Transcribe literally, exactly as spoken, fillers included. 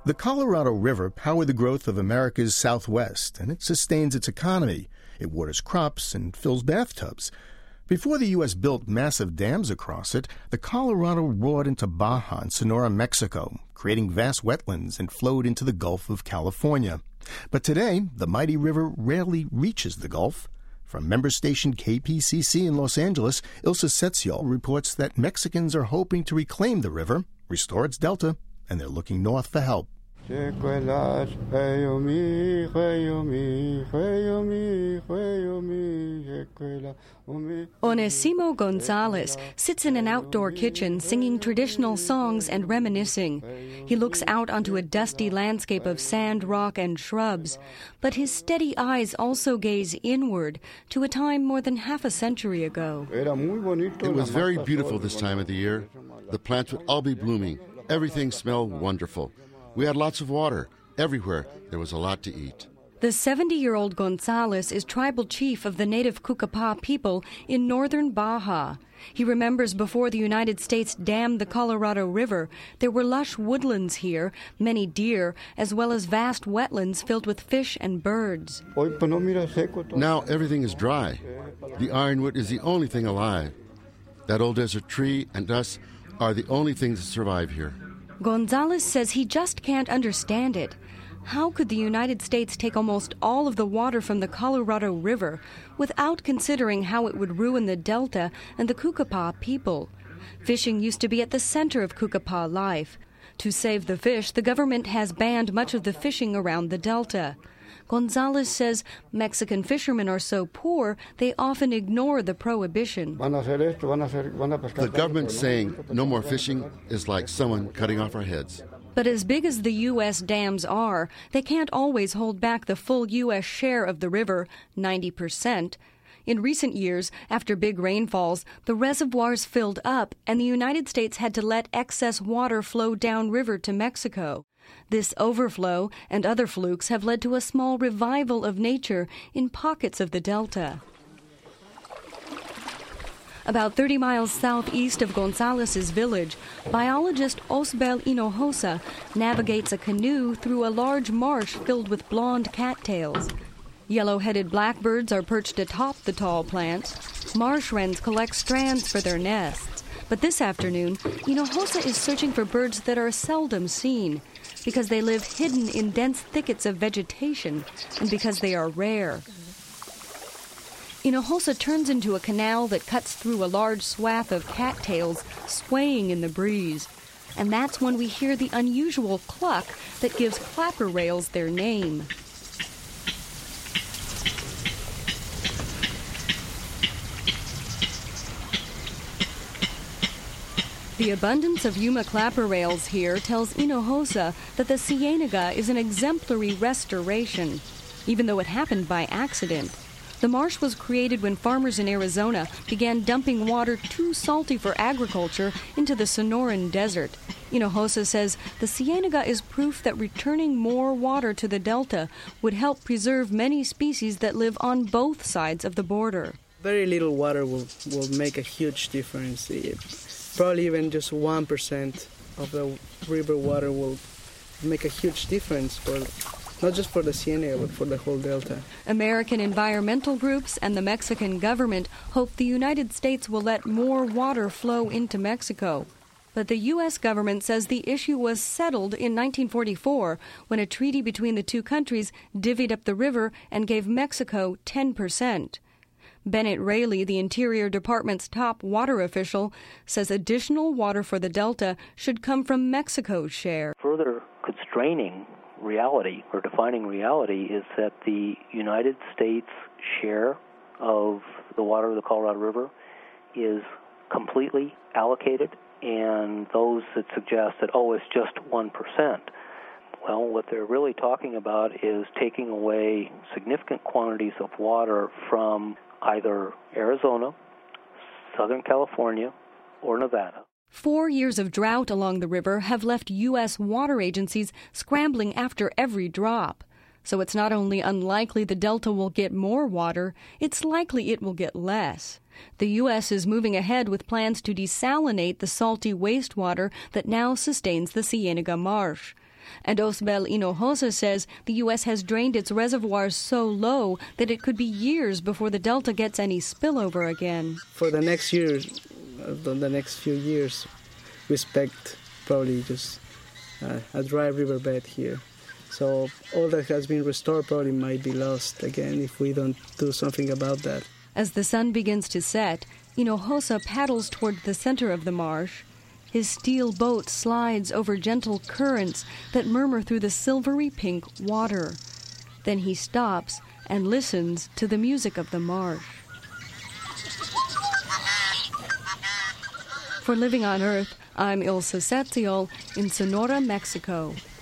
The Colorado River powered the growth of America's Southwest, and it sustains its economy. It waters crops and fills bathtubs. Before the U S built massive dams across it, the Colorado roared into Baja and Sonora, Mexico, creating vast wetlands and flowed into the Gulf of California. But today, the mighty river rarely reaches the Gulf. From member station K P C C in Los Angeles, Ilsa Setziol reports that Mexicans are hoping to reclaim the river, restore its delta, and they're looking north for help. Onesimo Gonzalez sits in an outdoor kitchen singing traditional songs and reminiscing. He looks out onto a dusty landscape of sand, rock, and shrubs. But his steady eyes also gaze inward to a time more than half a century ago. It was very beautiful this time of the year. The plants would all be blooming. Everything smelled wonderful. We had lots of water. Everywhere there was a lot to eat. The seventy-year-old Gonzalez is tribal chief of the native Cucapá people in northern Baja. He remembers before the United States dammed the Colorado River, there were lush woodlands here, many deer, as well as vast wetlands filled with fish and birds. Now everything is dry. The ironwood is the only thing alive. That old desert tree and us are the only things that survive here. Gonzalez says he just can't understand it. How could the United States take almost all of the water from the Colorado River without considering how it would ruin the Delta and the Cucapá people? Fishing used to be at the center of Cucapá life. To save the fish, the government has banned much of the fishing around the Delta. Gonzalez says Mexican fishermen are so poor, they often ignore the prohibition. The government saying no more fishing is like someone cutting off our heads. But as big as the U S dams are, they can't always hold back the full U S share of the river, ninety percent. In recent years, after big rainfalls, the reservoirs filled up and the United States had to let excess water flow downriver to Mexico. This overflow and other flukes have led to a small revival of nature in pockets of the Delta. About thirty miles southeast of Gonzalez's village, biologist Osbel Hinojosa navigates a canoe through a large marsh filled with blonde cattails. Yellow-headed blackbirds are perched atop the tall plants. Marsh wrens collect strands for their nests. But this afternoon, Hinojosa is searching for birds that are seldom seen, because they live hidden in dense thickets of vegetation and because they are rare. Hinojosa turns into a canal that cuts through a large swath of cattails swaying in the breeze. And that's when we hear the unusual cluck that gives clapper rails their name. The abundance of Yuma clapper rails here tells Hinojosa that the Cienega is an exemplary restoration, even though it happened by accident. The marsh was created when farmers in Arizona began dumping water too salty for agriculture into the Sonoran Desert. Hinojosa says the Cienega is proof that returning more water to the Delta would help preserve many species that live on both sides of the border. Very little water will, will make a huge difference. It, probably even just one percent of the river water will make a huge difference for not just for the Cienega, but for the whole Delta. American environmental groups and the Mexican government hope the United States will let more water flow into Mexico. But the U S government says the issue was settled in nineteen forty-four when a treaty between the two countries divvied up the river and gave Mexico ten percent. Bennett Rayleigh, the Interior Department's top water official, says additional water for the Delta should come from Mexico's share. Further constraining reality or defining reality is that the United States share of the water of the Colorado River is completely allocated, and those that suggest that, oh, it's just one percent. Well, what they're really talking about is taking away significant quantities of water from either Arizona, Southern California, or Nevada. Four years of drought along the river have left U S water agencies scrambling after every drop. So it's not only unlikely the Delta will get more water, it's likely it will get less. The U S is moving ahead with plans to desalinate the salty wastewater that now sustains the Cienega Marsh. And Osbel Hinojosa says the U S has drained its reservoirs so low that it could be years before the Delta gets any spillover again. For the next year, the, the next few years, we expect probably just uh, a dry riverbed here. So all that has been restored probably might be lost again if we don't do something about that. As the sun begins to set, Hinojosa paddles toward the center of the marsh. His steel boat slides over gentle currents that murmur through the silvery pink water. Then he stops and listens to the music of the marsh. For Living on Earth, I'm Ilse Setziol in Sonora, Mexico.